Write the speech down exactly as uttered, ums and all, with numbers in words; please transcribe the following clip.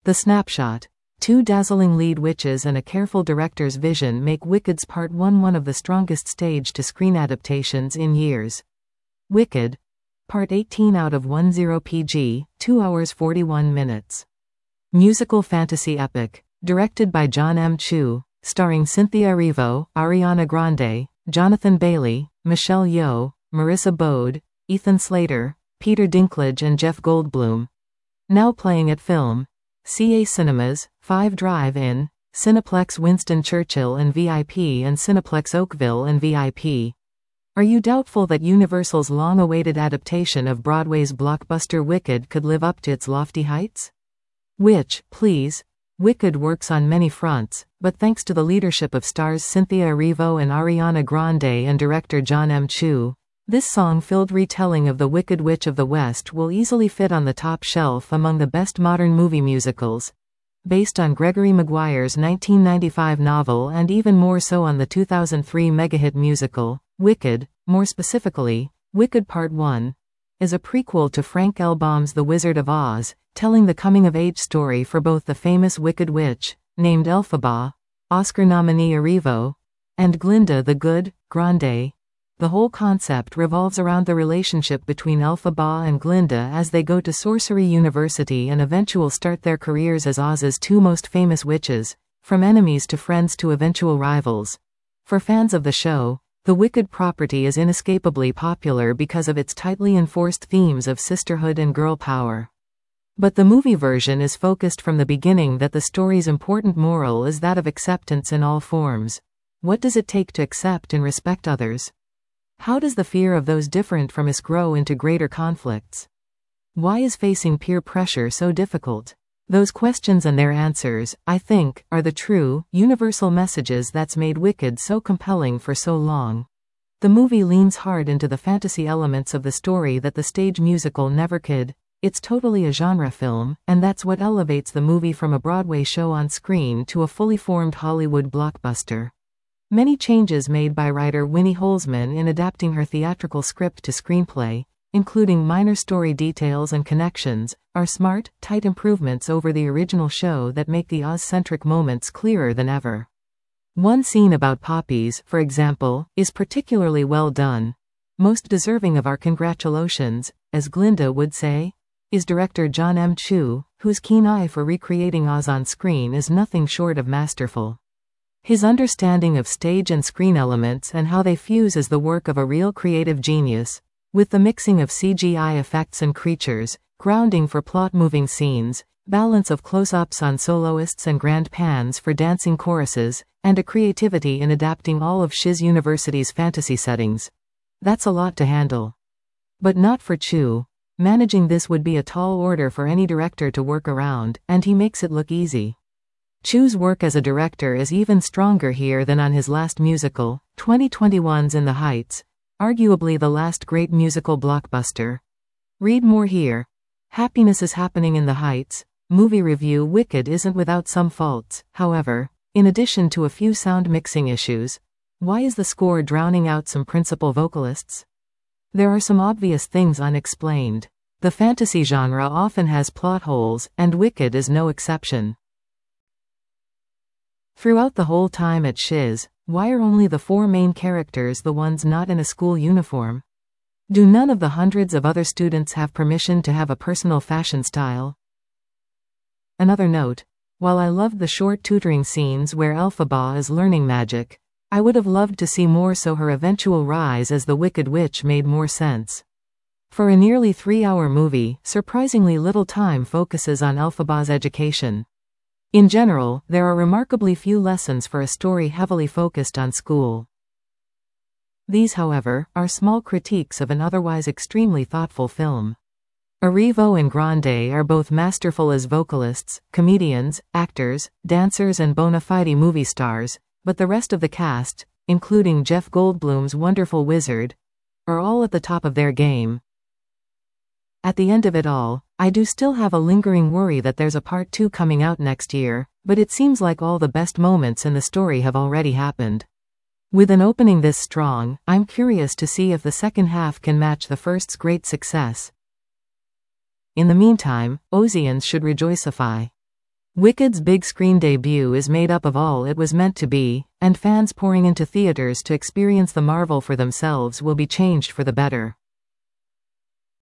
The snapshot. Two dazzling lead witches and a careful director's vision make Wicked's Part one one of the strongest stage-to-screen adaptations in years. Wicked. Part eighteen out of ten P G, two hours forty-one minutes. Musical fantasy epic. Directed by John M. Chu, starring Cynthia Erivo, Ariana Grande, Jonathan Bailey, Michelle Yeoh, Marissa Bode, Ethan Slater, Peter Dinklage and Jeff Goldblum. Now playing at Film. C A Cinemas, five Drive-In, Cineplex Winston Churchill and V I P and Cineplex Oakville and V I P. Are you doubtful that Universal's long-awaited adaptation of Broadway's blockbuster Wicked could live up to its lofty heights? Which, please? Wicked works on many fronts, but thanks to the leadership of stars Cynthia Erivo and Ariana Grande and director John M. Chu, this song-filled retelling of The Wicked Witch of the West will easily fit on the top shelf among the best modern movie musicals. Based on Gregory Maguire's nineteen ninety-five novel and even more so on the two thousand three mega-hit musical, Wicked, more specifically, Wicked Part one, is a prequel to Frank L. Baum's The Wizard of Oz, telling the coming-of-age story for both the famous Wicked Witch, named Elphaba, Oscar nominee Erivo, and Glinda the Good, Grande. The whole concept revolves around the relationship between Elphaba and Glinda as they go to Sorcery University and eventually start their careers as Oz's two most famous witches, from enemies to friends to eventual rivals. For fans of the show, the Wicked property is inescapably popular because of its tightly enforced themes of sisterhood and girl power. But the movie version is focused from the beginning that the story's important moral is that of acceptance in all forms. What does it take to accept and respect others? How does the fear of those different from us grow into greater conflicts? Why is facing peer pressure so difficult? Those questions and their answers, I think, are the true, universal messages that's made Wicked so compelling for so long. The movie leans hard into the fantasy elements of the story that the stage musical never could. It's totally a genre film, and that's what elevates the movie from a Broadway show on screen to a fully formed Hollywood blockbuster. Many changes made by writer Winnie Holzman in adapting her theatrical script to screenplay, including minor story details and connections, are smart, tight improvements over the original show that make the Oz-centric moments clearer than ever. One scene about poppies, for example, is particularly well done. Most deserving of our congratulations, as Glinda would say, is director John M. Chu, whose keen eye for recreating Oz on screen is nothing short of masterful. His understanding of stage and screen elements and how they fuse is the work of a real creative genius, with the mixing of C G I effects and creatures, grounding for plot-moving scenes, balance of close-ups on soloists and grand pans for dancing choruses, and a creativity in adapting all of Shiz University's fantasy settings. That's a lot to handle. But not for Chu. Managing this would be a tall order for any director to work around, and he makes it look easy. Chu's work as a director is even stronger here than on his last musical, twenty twenty-one's In the Heights, arguably the last great musical blockbuster. Read more here. Happiness is happening in the Heights. Movie review. Wicked isn't without some faults, however, in addition to a few sound mixing issues. Why is the score drowning out some principal vocalists? There are some obvious things unexplained. The fantasy genre often has plot holes, and Wicked is no exception. Throughout the whole time at Shiz, why are only the four main characters the ones not in a school uniform? Do none of the hundreds of other students have permission to have a personal fashion style? Another note. While I loved the short tutoring scenes where Elphaba is learning magic, I would have loved to see more so her eventual rise as the Wicked Witch made more sense. For a nearly three-hour movie, surprisingly little time focuses on Elphaba's education. In general, there are remarkably few lessons for a story heavily focused on school. These, however, are small critiques of an otherwise extremely thoughtful film. Erivo and Grande are both masterful as vocalists, comedians, actors, dancers and bona fide movie stars, but the rest of the cast, including Jeff Goldblum's wonderful wizard, are all at the top of their game. At the end of it all, I do still have a lingering worry that there's a part two coming out next year, but it seems like all the best moments in the story have already happened. With an opening this strong, I'm curious to see if the second half can match the first's great success. In the meantime, Ozians should rejoicify. Wicked's big screen debut is made up of all it was meant to be, and fans pouring into theaters to experience the marvel for themselves will be changed for the better.